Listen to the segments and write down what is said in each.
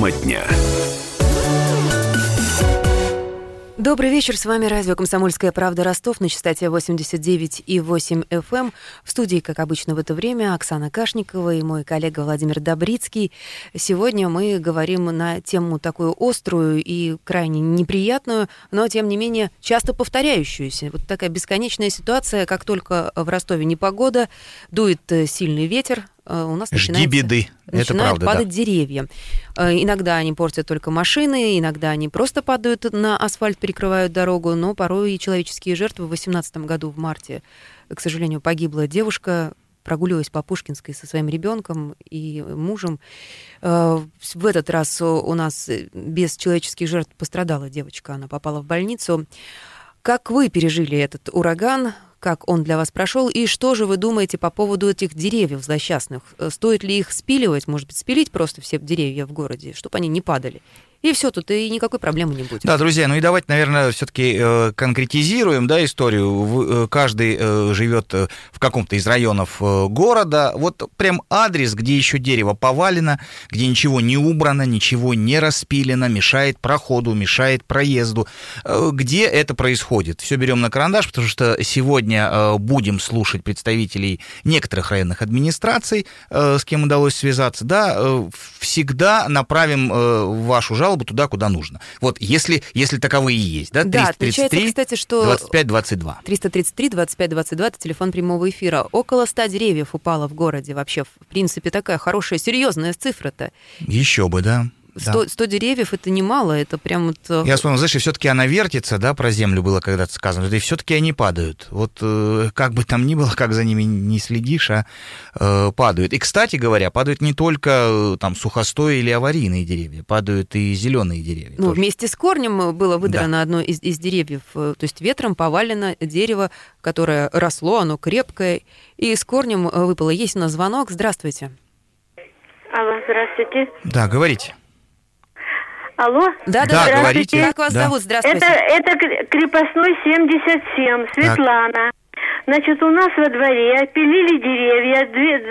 Тема дня. Добрый вечер, с вами радио «Комсомольская правда» Ростов на частоте 89,8 FM. В студии, как обычно в это время, Оксана Кашникова и мой коллега Владимир Добрицкий. Сегодня мы говорим на тему такую острую и крайне неприятную, но, тем не менее, часто повторяющуюся. Вот такая бесконечная ситуация, как только в Ростове непогода, дует сильный ветер, у нас начинают падать деревья. Иногда они портят только машины, иногда они просто падают на асфальт, перекрывают дорогу, но порой и человеческие жертвы. В 2018 году, в марте, к сожалению, погибла девушка, прогуливаясь по Пушкинской со своим ребенком и мужем. В этот раз у нас без человеческих жертв пострадала девочка, она попала в больницу. Как вы пережили этот ураган? Как он для вас прошел, и что же вы думаете по поводу этих деревьев злосчастных? Стоит ли их спиливать, может быть, спилить просто все деревья в городе, чтобы они не падали? И все, тут и никакой проблемы не будет. Да, друзья, ну и давайте, наверное, все-таки конкретизируем, да, историю. Каждый живет в каком-то из районов города. Вот прям адрес, где еще дерево повалено, где ничего не убрано, ничего не распилено, мешает проходу, мешает проезду. Где это происходит? Все берем на карандаш, потому что сегодня будем слушать представителей некоторых районных администраций, с кем удалось связаться. Да, всегда направим вашу жалобу туда, куда нужно. Вот, если таковые есть, да, 333, кстати, что 25-22. 333-25-22, это телефон прямого эфира. Около 100 деревьев упало в городе вообще. В принципе, такая хорошая, серьезная цифра-то. Еще бы, да. 100 деревьев — это немало, это прям вот... Я вспомнил, знаешь, и все-таки она вертится, да, про землю было когда-то сказано, и все-таки они падают. Вот как бы там ни было, как за ними не следишь, падают. И, кстати говоря, падают не только там сухостой или аварийные деревья, падают и зеленые деревья. Ну, вместе с корнем было выдрано одно из деревьев, то есть ветром повалено дерево, которое росло, оно крепкое, и с корнем выпало. Есть у нас звонок. Здравствуйте. Алло, здравствуйте. Да, говорите. Алло? Да, говорите. Как вас зовут? Здравствуйте. Это крепостной 77, Светлана. Значит, у нас во дворе пилили деревья,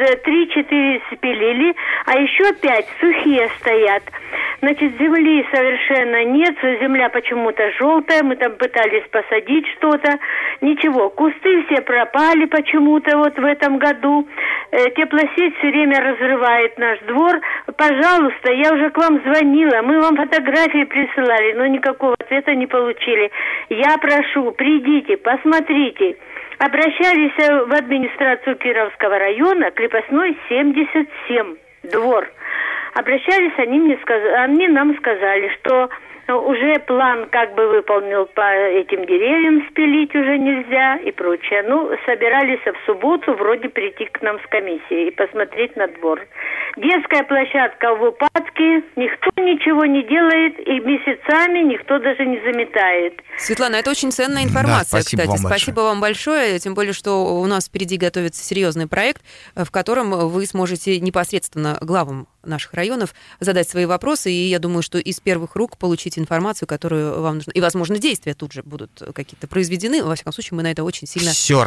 3-4 спилили, а еще 5 сухие стоят. Значит, земли совершенно нет, земля почему-то желтая, мы там пытались посадить что-то, ничего, кусты все пропали почему-то вот в этом году, теплосеть все время разрывает наш двор, пожалуйста, я уже к вам звонила, мы вам фотографии присылали, но никакого ответа не получили. Я прошу, придите, посмотрите. Обращались в администрацию Кировского района, крепостной 77, двор. Обращались, они нам сказали, что уже план как бы выполнил, по этим деревьям спилить уже нельзя и прочее. Ну, собирались в субботу вроде прийти к нам с комиссией и посмотреть на двор. Детская площадка в упадке, никто ничего не делает, и месяцами никто даже не заметает. Светлана, это очень ценная информация, да, спасибо, кстати. вам Спасибо вам большое, тем более, что у нас впереди готовится серьезный проект, в котором вы сможете непосредственно главам наших районов задать свои вопросы, и я думаю, что из первых рук получить информацию, которую вам нужно. И, возможно, действия тут же будут какие-то произведены. Во всяком случае, мы на это очень сильно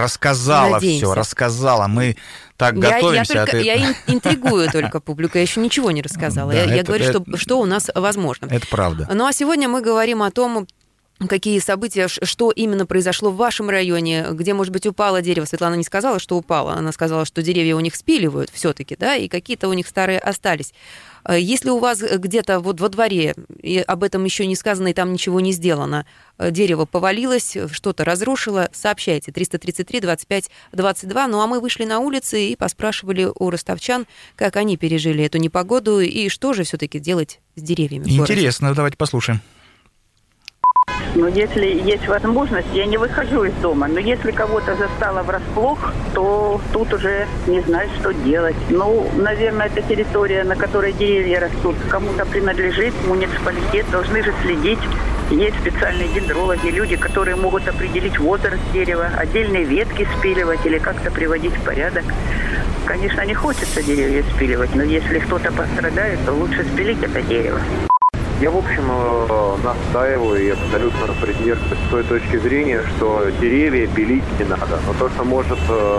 рассказала. Мы так готовимся. Я интригую только публику, я еще ничего не рассказала. Да, я говорю, что у нас возможно. Это правда. Ну, а сегодня мы говорим о том, какие события, что именно произошло в вашем районе, где, может быть, упало дерево. Светлана не сказала, что упало, она сказала, что деревья у них спиливают все-таки, да, и какие-то у них старые остались. Если у вас где-то вот во дворе, и об этом еще не сказано, и там ничего не сделано, дерево повалилось, что-то разрушило, сообщайте. 333-25-22. Ну, а мы вышли на улицы и поспрашивали у ростовчан, как они пережили эту непогоду и что же все-таки делать с деревьями. Интересно, давайте послушаем. Но если есть возможность, я не выхожу из дома. Но если кого-то застало врасплох, то тут уже не знаю, что делать. Ну, наверное, это территория, на которой деревья растут. Кому-то принадлежит, муниципалитет, должны же следить. Есть специальные дендрологи, люди, которые могут определить возраст дерева, отдельные ветки спиливать или как-то приводить в порядок. Конечно, не хочется деревья спиливать, но если кто-то пострадает, то лучше спилить это дерево. Я, в общем, настаиваю и абсолютно придерживаюсь той точки зрения, что деревья пилить не надо. Но то, что может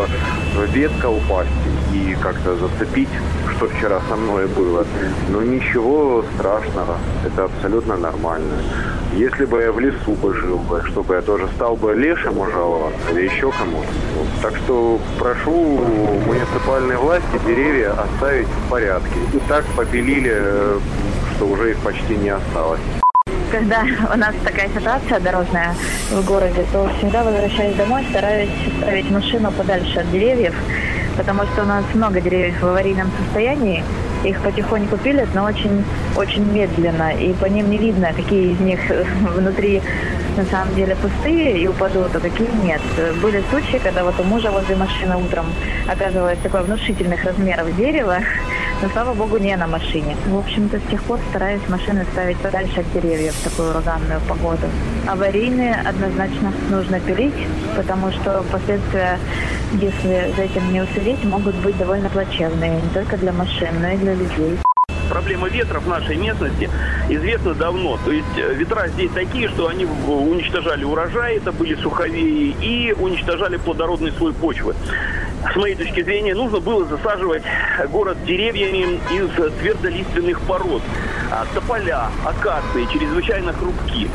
ветка упасть и как-то зацепить, что вчера со мной было, ну ничего страшного. Это абсолютно нормально. Если бы я в лесу бы жил бы, чтобы я тоже стал бы лешему жаловаться или еще кому-то. Так что прошу муниципальные власти деревья оставить в порядке. И так попилили, что уже их почти не осталось. Когда у нас такая ситуация дорожная в городе, то всегда, возвращаясь домой, стараюсь ставить машину подальше от деревьев, потому что у нас много деревьев в аварийном состоянии. Их потихоньку пилят, но очень медленно, и по ним не видно, какие из них внутри на самом деле пустые и упадут, а какие нет. Были случаи, когда вот у мужа возле машины утром оказывалось такое внушительных размеров дерево, но, слава богу, не на машине. В общем-то, с тех пор стараюсь машины ставить подальше от деревьев в такую ураганную погоду. Аварийные однозначно нужно пилить, потому что последствия, если за этим не уследить, могут быть довольно плачевные, не только для машин, но и для людей. Проблема ветра в нашей местности известна давно. То есть ветра здесь такие, что они уничтожали урожай, это были суховеи, и уничтожали плодородный слой почвы. С моей точки зрения, нужно было засаживать город деревьями из твердолиственных пород. Тополя, акации чрезвычайно хрупки.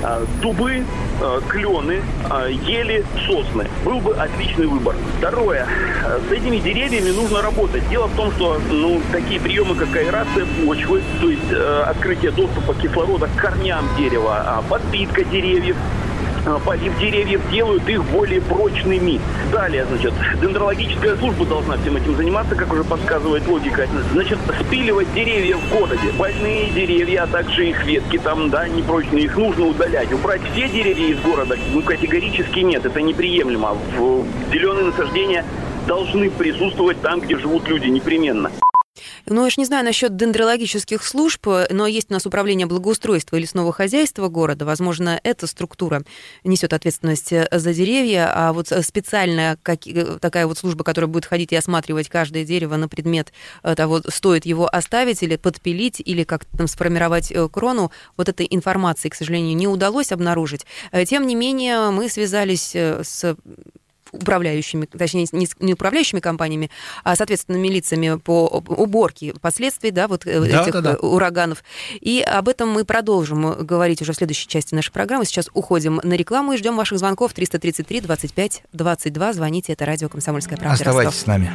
Дубы, клены, ели, сосны. Был бы отличный выбор. Второе. С этими деревьями нужно работать. Дело в том, что такие приемы, как аэрация почвы, то есть открытие доступа кислорода к корням дерева, подпитка деревьев, полив деревьев делают их более прочными. Далее, дендрологическая служба должна всем этим заниматься, как уже подсказывает логика. Спиливать деревья в городе. Больные деревья, а также их ветки там, непрочные, их нужно удалять. Убрать все деревья из города, категорически нет, это неприемлемо. Зеленые насаждения должны присутствовать там, где живут люди, непременно. Ну, я ж не знаю насчет дендрологических служб, но есть у нас управление благоустройства и лесного хозяйства города. Возможно, эта структура несет ответственность за деревья, а вот специальная такая вот служба, которая будет ходить и осматривать каждое дерево на предмет того, стоит его оставить или подпилить, или как-то там сформировать крону, вот этой информации, к сожалению, не удалось обнаружить. Тем не менее, мы связались с управляющими, точнее, не управляющими компаниями, а, соответственно, лицами по уборке последствий, этих ураганов. И об этом мы продолжим говорить уже в следующей части нашей программы. Сейчас уходим на рекламу и ждем ваших звонков. 333 25 22. Звоните, это радио «Комсомольская правда». Оставайтесь Ростов. с нами.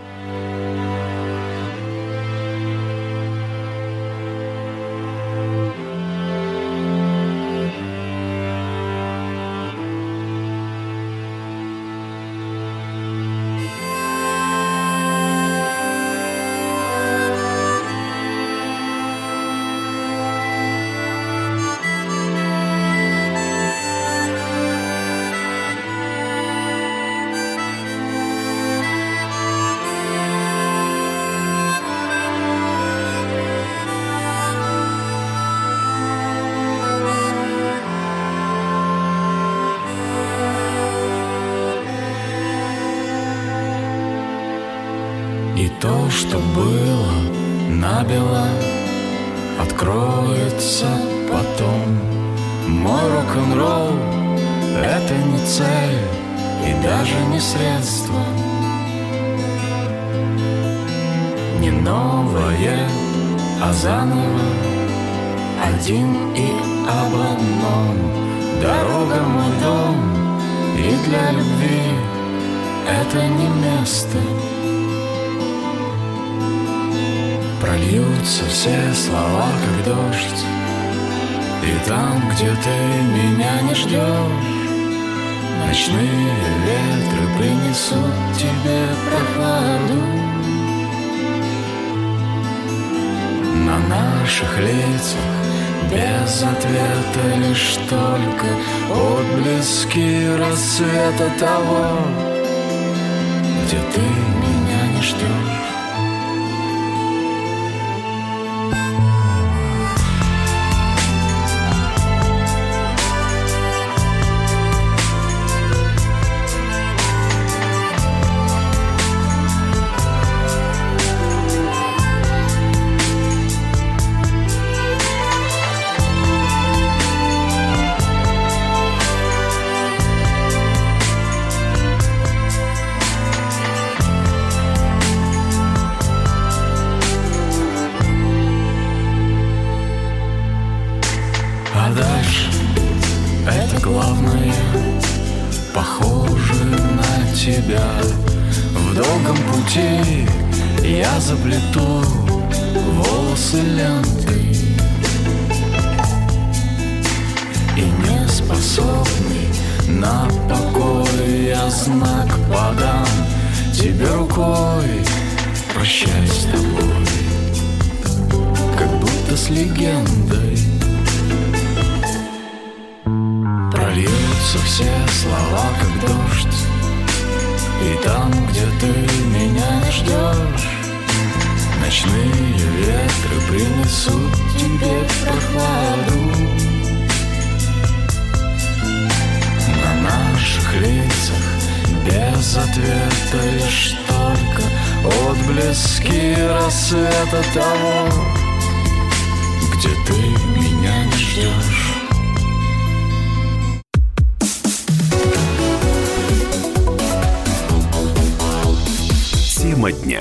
И то, что было набело, откроется потом. Мой рок-н-ролл — это не цель и даже не средство, не новое, а заново, один и об одном. Дорога — мой дом, и для любви это не место. Прольются все слова, как дождь, и там, где ты меня не ждешь, ночные ветры принесут тебе прохладу. На наших лицах без ответа лишь только отблески рассвета того, где ты меня не ждешь. тебя. В долгом пути я заплету волосы лентой, и не способный на покой я знак подам тебе рукой. Прощай с тобой, как будто с легендой. Прольются все слова, как дождь, и там, где ты меня не ждешь, ночные ветры принесут тебе прохладу. На наших лицах без ответа лишь только отблески рассвета того, где ты меня не ждешь. Тема дня.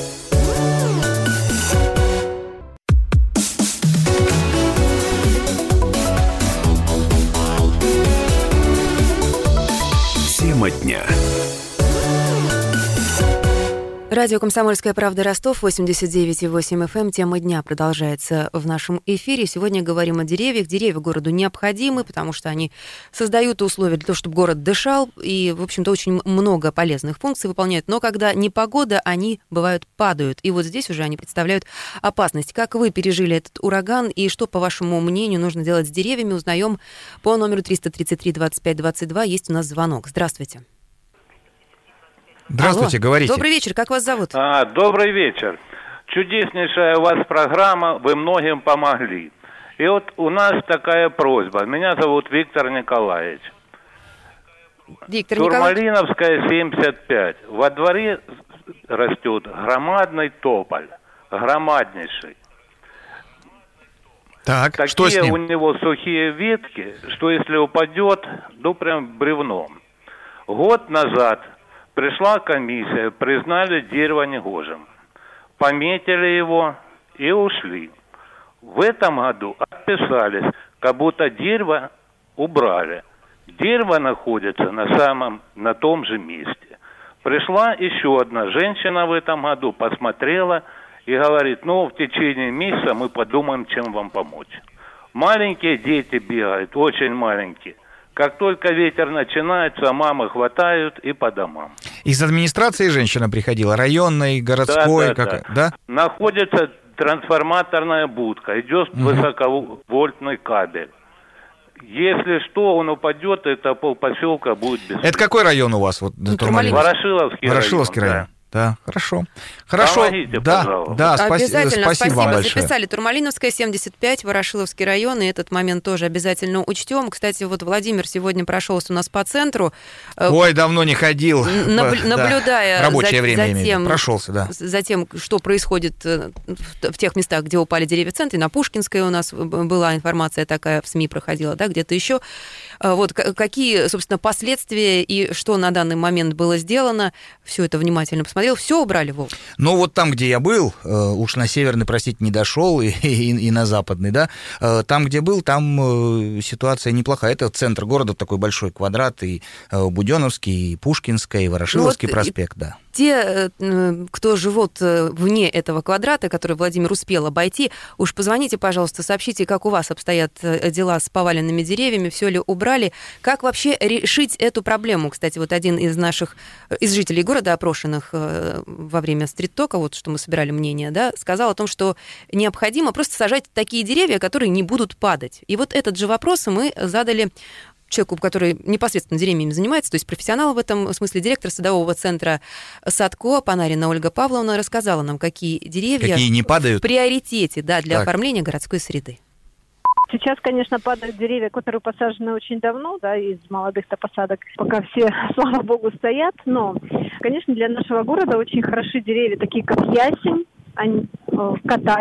Тема дня. Радио «Комсомольская правда» Ростов, 89,8 FM. Тема дня продолжается в нашем эфире. Сегодня говорим о деревьях. Деревья городу необходимы, потому что они создают условия для того, чтобы город дышал. И, в общем-то, очень много полезных функций выполняют. Но когда непогода, они, бывают, падают. И вот здесь уже они представляют опасность. Как вы пережили этот ураган и что, по вашему мнению, нужно делать с деревьями, узнаем по номеру 333 25 22. Есть у нас звонок. Здравствуйте. Здравствуйте, Алло. говорите. Добрый вечер, как вас зовут? Добрый вечер. Чудеснейшая у вас программа, вы многим помогли. И вот у нас такая просьба. Меня зовут Виктор Николаевич. Виктор Николаевич. Турмалиновская, 75. Во дворе растет громадный тополь. Громаднейший. Так, такие что с ним? У него сухие ветки, что если упадет, ну прям бревном. Год назад пришла комиссия, признали дерево негожим. Пометили его и ушли. В этом году отписались, как будто дерево убрали. Дерево находится на том же месте. Пришла еще одна женщина в этом году, посмотрела и говорит, ну, в течение месяца мы подумаем, чем вам помочь. Маленькие дети бегают, очень маленькие. Как только ветер начинается, мамы хватают и по домам. Из администрации женщина приходила, районной, городской? Да. Находится трансформаторная будка, идет высоковольтный кабель. Если что, он упадет, это полпоселка будет без. Это какой район у вас? Вот, Ворошиловский район. Да, хорошо. Помогите, да, пожалуйста. Да, обязательно, спасибо вам большое. Записали. Турмалиновская, 75, Ворошиловский район, и этот момент тоже обязательно учтем. Кстати, вот Владимир сегодня прошелся у нас по центру. Ой, давно не ходил. Наблюдая рабочее время прошелся, да. За тем, что происходит в тех местах, где упали деревья в центре. На Пушкинской у нас была информация такая, в СМИ проходила, да, где-то еще. Вот какие, собственно, последствия и что на данный момент было сделано, все это внимательно посмотрел. Все убрали, Вов? Ну, вот там, где я был, уж на северный, простите, не дошел, и на западный, да, там, где был, там ситуация неплохая. Это центр города, такой большой квадрат, и Будённовский, и Пушкинская, и Ворошиловский проспект, да. Те, кто живут вне этого квадрата, который Владимир успел обойти, уж позвоните, пожалуйста, сообщите, как у вас обстоят дела с поваленными деревьями, все ли убрали, как вообще решить эту проблему. Кстати, вот один из жителей города, опрошенных во время стрит-тока, вот что мы собирали мнение, да, сказал о том, что необходимо просто сажать такие деревья, которые не будут падать. И вот этот же вопрос мы задали человеку, который непосредственно деревьями занимается, то есть профессионал в этом смысле, директор садового центра «Садко» Панарина Ольга Павловна рассказала нам, какие деревья не падают в приоритете, да, для оформления городской среды. Сейчас, конечно, падают деревья, которые посажены очень давно, да, из молодых-то посадок, пока все, слава богу, стоят. Но, конечно, для нашего города очень хороши деревья, такие как ясень, катальпа,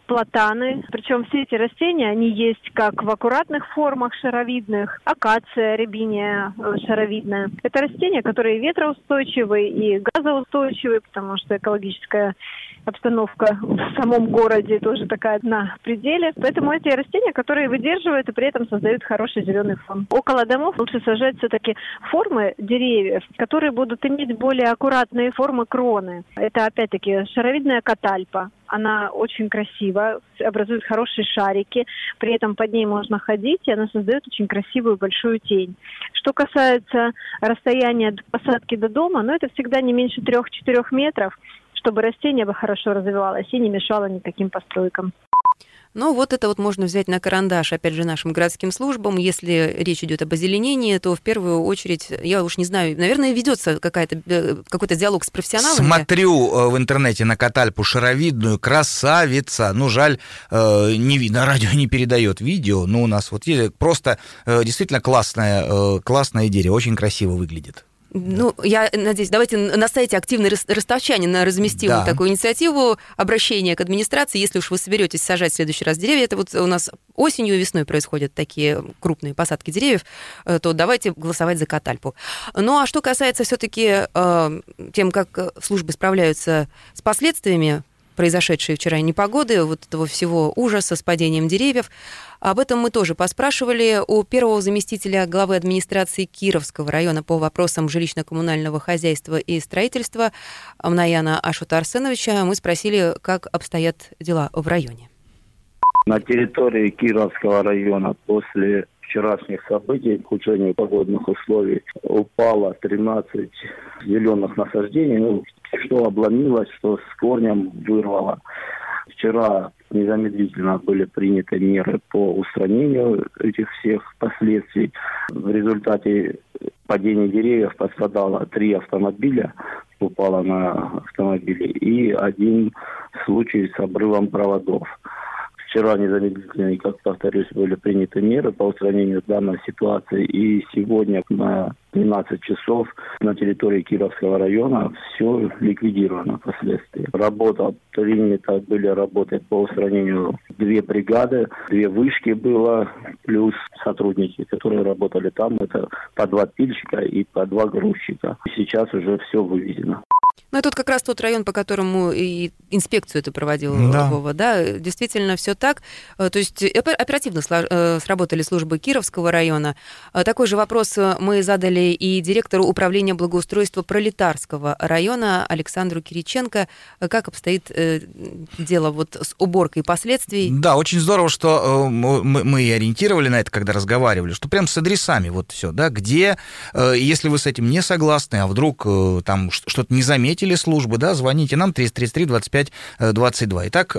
платаны. Причем все эти растения, они есть как в аккуратных формах шаровидных, акация, рябиния шаровидная. Это растения, которые ветроустойчивые и газоустойчивые, потому что экологическая обстановка в самом городе тоже такая на пределе. Поэтому эти растения, которые выдерживают и при этом создают хороший зеленый фон. Около домов лучше сажать все-таки формы деревьев, которые будут иметь более аккуратные формы кроны. Это опять-таки шаровидная катальпа. Она очень красива, образует хорошие шарики, при этом под ней можно ходить, и она создает очень красивую большую тень. Что касается расстояния от посадки до дома, это всегда не меньше 3-4 метров, чтобы растение бы хорошо развивалось и не мешало никаким постройкам. Это можно взять на карандаш, опять же, нашим городским службам. Если речь идет об озеленении, то в первую очередь, я уж не знаю, наверное, ведется какой-то диалог с профессионалами. Смотрю в интернете на катальпу шаровидную, красавица. Жаль, не видно, радио не передает видео, но у нас просто действительно классное дерево, очень красиво выглядит. Я надеюсь, давайте на сайте «Активный ростовчанин» разместим такую инициативу обращения к администрации. Если уж вы соберетесь сажать в следующий раз деревья, это у нас осенью и весной происходят такие крупные посадки деревьев, то давайте голосовать за катальпу. А что касается все-таки тем, как службы справляются с последствиями произошедшей вчера непогоды, этого всего ужаса с падением деревьев. Об этом мы тоже поспрашивали у первого заместителя главы администрации Кировского района по вопросам жилищно-коммунального хозяйства и строительства Мнаяна Ашота Арсеновича. Мы спросили, как обстоят дела в районе. На территории Кировского района после вчерашних событий, ухудшения погодных условий, упало 13 зеленых насаждений, что обломилось, что с корнем вырвало. Вчера незамедлительно были приняты меры по устранению этих всех последствий. В результате падения деревьев пострадало 3 автомобиля, упало на автомобили, и 1 случай с обрывом проводов. Вчера незамедлительно, как повторюсь, были приняты меры по устранению данной ситуации. И сегодня на 12 часов на территории Кировского района все ликвидировано впоследствии. Принято были работы по устранению 2 бригады, 2 вышки было, плюс сотрудники, которые работали там, это по 2 пильщика и по 2 грузчика. Сейчас уже все вывезено. Это как раз тот район, по которому и инспекцию это проводил Вова, да? Действительно, все так. То есть оперативно сработали службы Кировского района. Такой же вопрос мы задали и директору управления благоустройства Пролетарского района Александру Кириченко. Как обстоит дело с уборкой последствий? Да, очень здорово, что мы и ориентировали на это, когда разговаривали, что прям с адресами все, да, где, если вы с этим не согласны, а вдруг там что-то не заметили службы, да, звоните нам 333 25 22. Итак,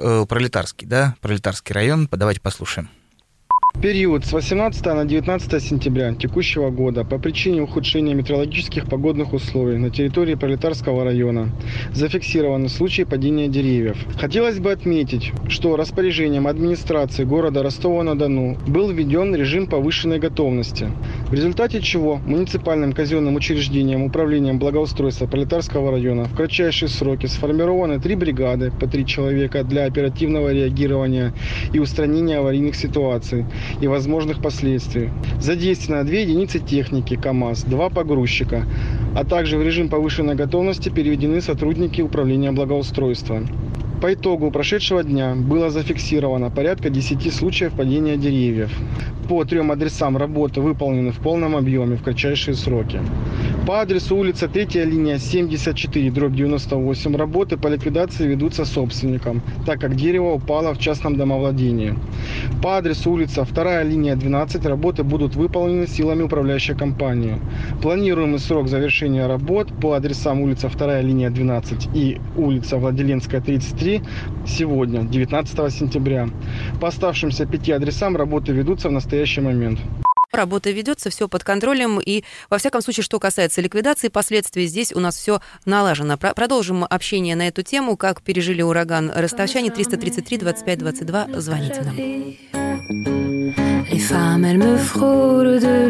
Пролетарский район, давайте послушаем. Период с 18 на 19 сентября текущего года по причине ухудшения метеорологических погодных условий на территории Пролетарского района зафиксированы случаи падения деревьев. Хотелось бы отметить, что распоряжением администрации города Ростова-на-Дону был введен режим повышенной готовности, в результате чего муниципальным казенным учреждением управлением благоустройства Пролетарского района в кратчайшие сроки сформированы 3 бригады по 3 человека для оперативного реагирования и устранения аварийных ситуаций и возможных последствий. Задействовано 2 единицы техники КАМАЗ, 2 погрузчика, а также в режим повышенной готовности переведены сотрудники управления благоустройства. По итогу прошедшего дня было зафиксировано порядка 10 случаев падения деревьев. По 3 адресам работы выполнены в полном объеме в кратчайшие сроки. По адресу улица 3-я линия 74/98 работы по ликвидации ведутся собственником, так как дерево упало в частном домовладении. По адресу улица 2-я линия 12 работы будут выполнены силами управляющей компании. Планируемый срок завершения работ по адресам улица 2-я линия 12 и улица Владиленская 33 сегодня, 19 сентября. По оставшимся 5 адресам работы ведутся в настоящий момент. Работа ведется, все под контролем, и, во всяком случае, что касается ликвидации последствий, здесь у нас все налажено. Продолжим общение на эту тему, как пережили ураган ростовчане. 333 25 22, звоните нам. Les femmes, elles me frôlent de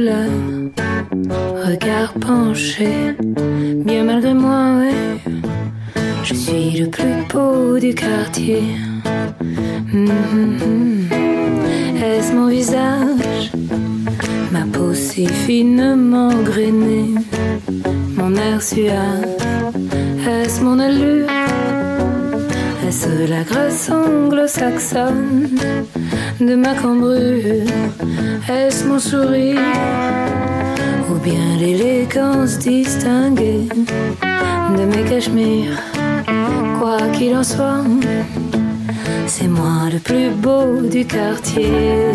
leur regard penché. Bien malgré moi, ouais, je suis le plus beau du quartier. Est-ce mon visage, ma peau si finement grainée, mon air suave, est-ce mon allure, est-ce la grâce anglo-saxonne de ma cambrure, est-ce mon sourire, ou bien l'élégance distinguée de mes cachemires? Quoi qu'il en soit, c'est moi le plus beau du quartier.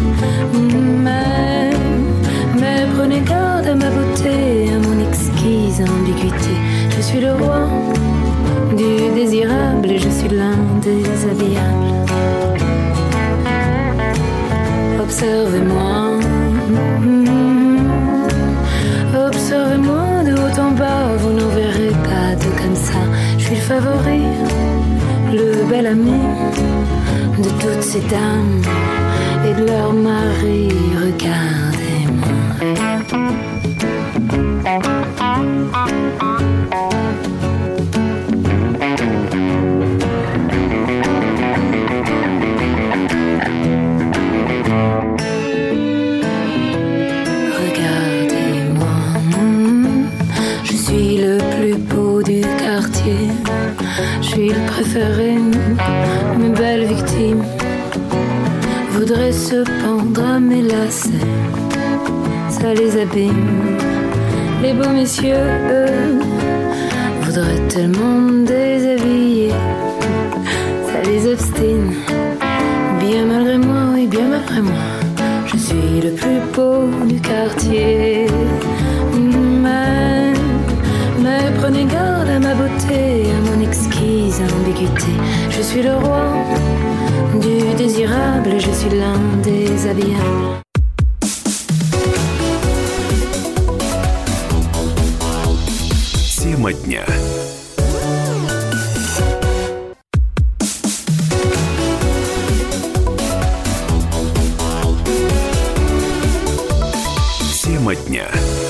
Mais prenez garde à ma beauté, à mon exquise ambiguïté. Je suis le roi du désirable et je suis l'un des habillables. Observez-moi, observez-moi de haut en bas, vous n'en verrez pas de comme ça. Je suis le favori, le bel ami de toutes ces dames et de leurs maris. Regardez-moi. Regardez-moi. Je suis le plus beau du quartier. Je suis le préféré, mes belles victimes voudraient se pendre à mes lacets, ça les abîme. Les beaux messieurs, eux, voudraient tellement me déshabiller, ça les obstine. Bien malgré moi, oui, bien malgré moi, je suis le plus beau du quartier. Mais prenez garde à ma beauté, à mon exquise ambiguïté. Je suis le roi du désirable et je suis l'un des habillables. Тема дня. Тема дня.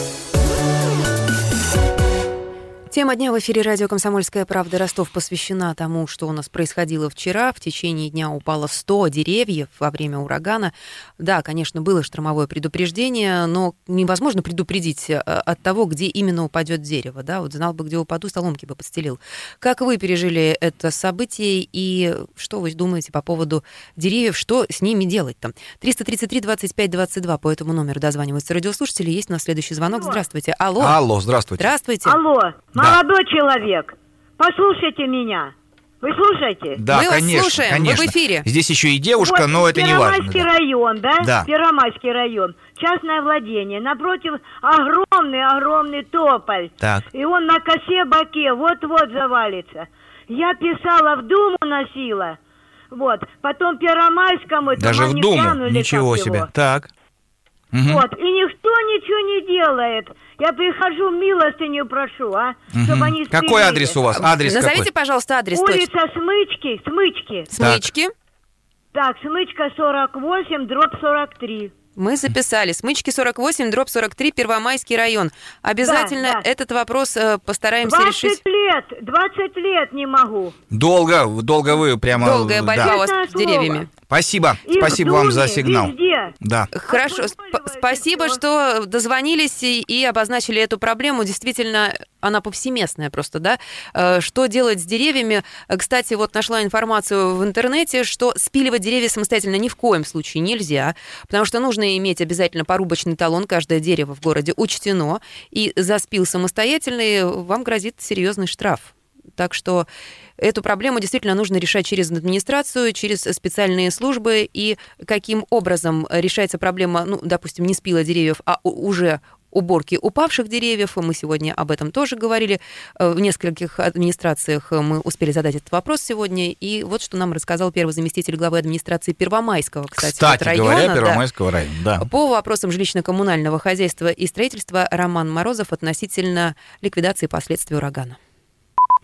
Тема дня в эфире радио «Комсомольская правда» Ростов посвящена тому, что у нас происходило вчера. В течение дня упало 100 деревьев во время урагана. Да, конечно, было штормовое предупреждение, но невозможно предупредить от того, где именно упадет дерево. Да? Вот знал бы, где упаду, соломки бы подстелил. Как вы пережили это событие и что вы думаете по поводу деревьев, что с ними делать-то? 333-25-22 по этому номеру дозваниваются радиослушатели. Есть у нас следующий звонок. Здравствуйте. Алло. Алло, здравствуйте. Здравствуйте. Алло. Молодой человек, послушайте меня. Вы слушаете? Да, мы конечно, вас слушаем, конечно. вы в эфире. Здесь еще и девушка, вот, но это не важно. Первомайский район, да? Да. Первомайский район. Частное владение. Напротив огромный тополь. Так. И он на косе-боке вот-вот завалится. Я писала, в Думу носила. Вот. Потом Первомайскому... Даже в Думу? Ничего себе. Так. Вот. И никто ничего не делает. Я прихожу, милостыню прошу, чтобы они спилили. Какой адрес у вас? Адрес назовите, какой? пожалуйста, адрес. Улица Смычки. Смычки? Так, Смычка 48, дробь 43. Мы записали. Смычки 48, дробь 43, Первомайский район. Обязательно этот вопрос постараемся решить. 20 лет не могу. Долго вы прямо... Долгая борьба у вас с деревьями. Спасибо. И Спасибо Думе, вам за сигнал. Везде. Да. Хорошо. Спасибо, что дозвонились и обозначили эту проблему. Действительно, она повсеместная просто, да? Что делать с деревьями? Кстати, вот нашла информацию в интернете, что спиливать деревья самостоятельно ни в коем случае нельзя, потому что нужно иметь обязательно порубочный талон. Каждое дерево в городе учтено. И за спил самостоятельный вам грозит серьезный штраф. Так что эту проблему действительно нужно решать через администрацию, через специальные службы. И каким образом решается проблема, ну, допустим, не спила деревьев, а уже уборки упавших деревьев. Мы сегодня об этом тоже говорили. В нескольких администрациях мы успели задать этот вопрос сегодня. И вот что нам рассказал первый заместитель главы администрации Первомайского, кстати района, говоря, Первомайского района, да. По вопросам жилищно-коммунального хозяйства и строительства Роман Морозов относительно ликвидации последствий урагана. Мы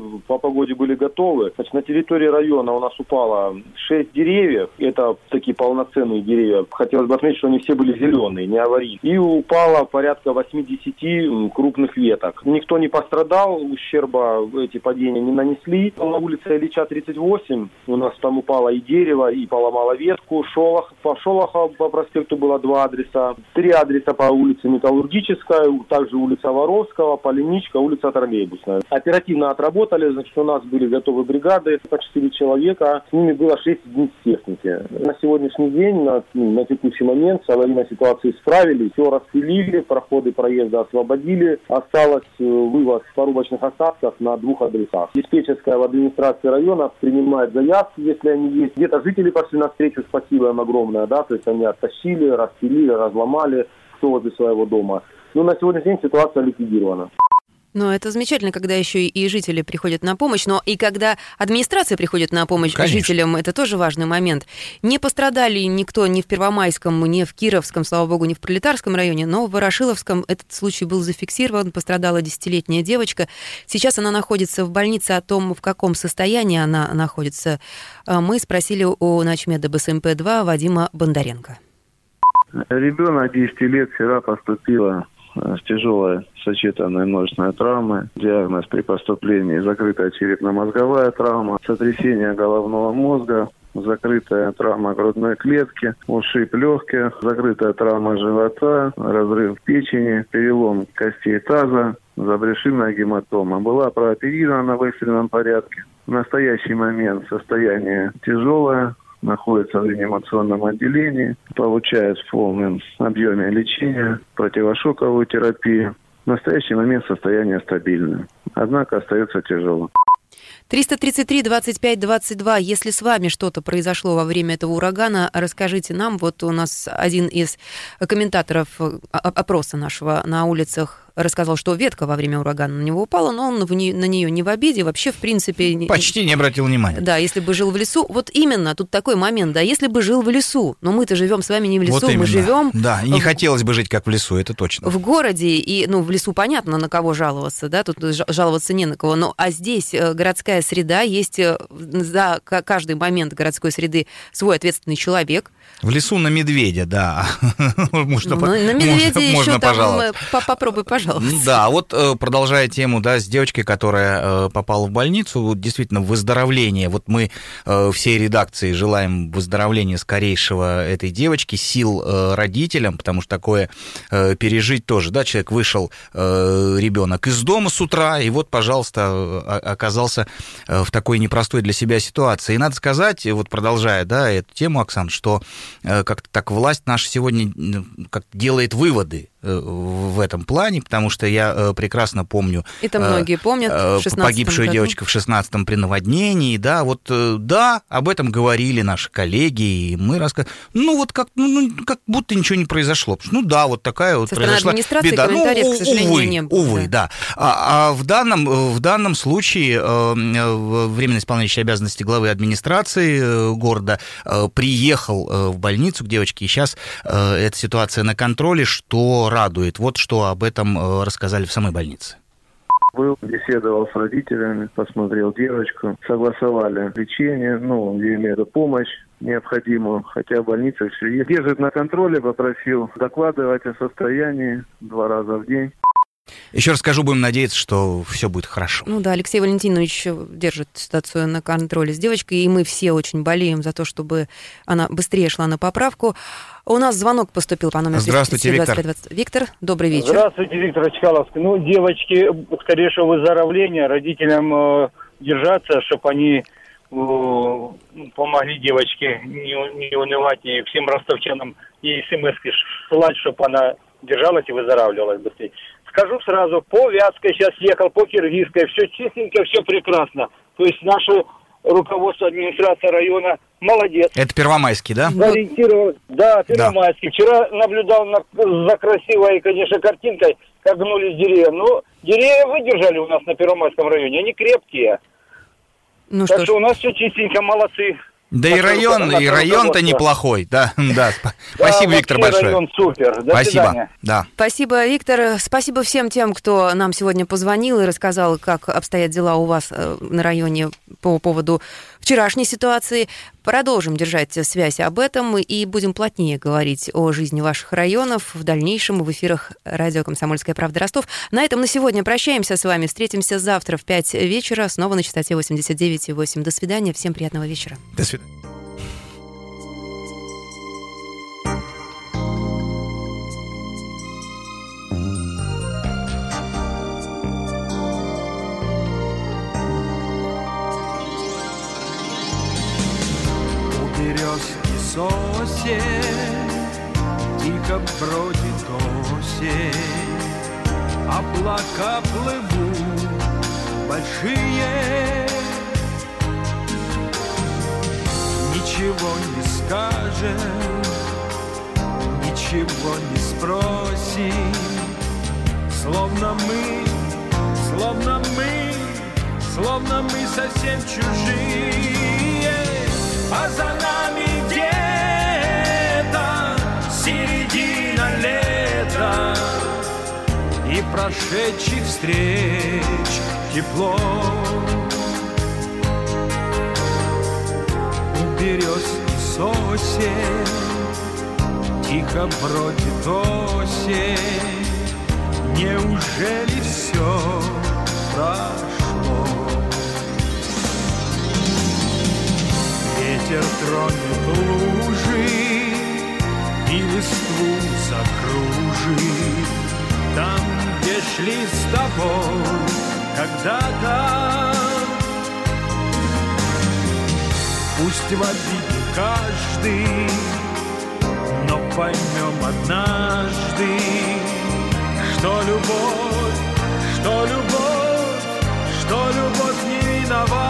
по погоде были готовы. Значит, на территории района у нас упало 6 деревьев. Это такие полноценные деревья. Хотелось бы отметить, что они все были зеленые, не аварийные. И упало порядка 80 крупных веток. Никто не пострадал, ущерба эти падения не нанесли. На улице Ильича 38 у нас там упало и дерево, и поломало ветку. По Шолохова по проспекту было 2 адреса. 3 адреса по улице Металлургическая, также улица Воровского, Поленичка, улица Троллейбусная. Оперативно отработали, значит, у нас были готовы бригады, по 4 человека, с ними было 6 единиц техники. На сегодняшний день, на текущий момент с аварийной ситуацией справились, все распилили, проходы проезда освободили, осталось вывоз порубочных остатков на 2 адресах. Диспетчерская в администрации района принимает заявки, если они есть. Где-то жители пошли навстречу, спасибо им огромное, да, то есть они оттащили, распилили, разломали, кто возле своего дома. Но на сегодняшний день ситуация ликвидирована. Но это замечательно, когда еще и жители приходят на помощь, но и когда администрация приходит на помощь жителям, это тоже важный момент. Не пострадали никто ни в Первомайском, ни в Кировском, слава богу, ни в Пролетарском районе, но в Ворошиловском этот случай был зафиксирован, пострадала 10-летняя девочка. Сейчас она находится в больнице. О том, в каком состоянии она находится, мы спросили у начмеда БСМП-2 Вадима Бондаренко. Ребенок 10 лет вчера поступила с тяжелой сочетанной множественной травмой. Диагноз при поступлении: закрытая черепно-мозговая травма, сотрясение головного мозга, закрытая травма грудной клетки, ушиб легких, закрытая травма живота, разрыв печени, перелом костей таза, забрешенная гематома. Была прооперирована в экстренном порядке. В настоящий момент состояние тяжелое, находится в реанимационном отделении, получает в полном объеме лечения, противошоковую терапию. В настоящий момент состояние стабильное, однако остается тяжелым. 333-25-22. Если с вами что-то произошло во время этого урагана, расскажите нам. Вот у нас один из комментаторов опроса нашего на улицах рассказал, что ветка во время урагана на него упала, но он на нее не в обиде, вообще, в принципе... Почти не обратил внимания. Да, если бы жил в лесу. Вот именно, тут такой момент, да, если бы жил в лесу, но мы-то живем с вами не в лесу, вот мы живем... Да, и не хотелось бы жить как в лесу, это точно. В городе, и, в лесу понятно, на кого жаловаться, да, тут жаловаться не на кого, а здесь городская среда, есть за каждый момент городской среды свой ответственный человек. В лесу на медведя, да. На медведя еще там попробуй, пожалуйста. Да, вот продолжая тему, да, с девочкой, которая попала в больницу, вот действительно выздоровление. Вот мы всей редакции желаем выздоровления скорейшего этой девочки, сил родителям, потому что такое пережить тоже, да, человек вышел, ребенок из дома с утра, и вот, пожалуйста, оказался в такой непростой для себя ситуации. И надо сказать, вот продолжая, да, эту тему, Оксан, что как-то так власть наша сегодня как делает выводы в этом плане, потому что я прекрасно помню... Это многие помнят. Погибшую девочку в 16-м при наводнении, да, вот, да, об этом говорили наши коллеги, и мы рассказывали. Как будто ничего не произошло. Да, вот такая вот произошла беда. Комментариев, к сожалению, не было. Увы, да. А в данном случае временно исполняющий обязанности главы администрации города приехал в больницу к девочке, и сейчас эта ситуация на контроле, что радует. Вот что об этом рассказали в самой больнице. Беседовал с родителями, посмотрел девочку, согласовали лечение, ей эту помощь необходимую, хотя в больнице все есть. Держит на контроле, попросил докладывать о состоянии 2 раза в день. Еще раз скажу, будем надеяться, что все будет хорошо. Да, Алексей Валентинович держит ситуацию на контроле с девочкой, и мы все очень болеем за то, чтобы она быстрее шла на поправку. У нас звонок поступил по номеру 237-25-20. Здравствуйте, Виктор. Виктор, добрый вечер. Здравствуйте, Виктор Чкаловский. Девочки, скорейшего выздоровления, родителям держаться, чтобы они помогли девочке не унывать, и всем ростовчанам и смс-ки ссылать, чтобы она держалась и выздоравливалась быстрее. Скажу сразу, по Вятской сейчас ехал, по Киргизской, все чистенько, все прекрасно. То есть наше руководство администрации района молодец. Это Первомайский, да? Ориентировал. Да, Первомайский. Да. Вчера наблюдал за красивой, конечно, картинкой, как гнулись деревья. Но деревья выдержали у нас на Первомайском районе, они крепкие. Так что у нас все чистенько, молодцы. Да и район-то неплохой. Да. Спасибо, Виктор, большое. Район супер. До свидания. Да. Спасибо, Виктор. Спасибо всем тем, кто нам сегодня позвонил и рассказал, как обстоят дела у вас на районе по поводу вчерашней ситуации. Продолжим держать связь об этом и будем плотнее говорить о жизни ваших районов в дальнейшем в эфирах радио «Комсомольская правда» Ростов. На этом на сегодня прощаемся с вами. Встретимся завтра в 5 вечера снова на частоте 89,8. До свидания. Всем приятного вечера. До свидания. Сосед, тихо бродит осень, облака плывут большие, ничего не скажем, ничего не спросим, словно мы совсем чужие, а за нами середина лета и прошедших встреч тепло. У берез и сосен тихо бродит осень. Неужели все прошло? Ветер тронет лужи и листву закружит там, где шли с тобой когда-то. Пусть в обиде каждый, но поймем однажды, что любовь не виновата.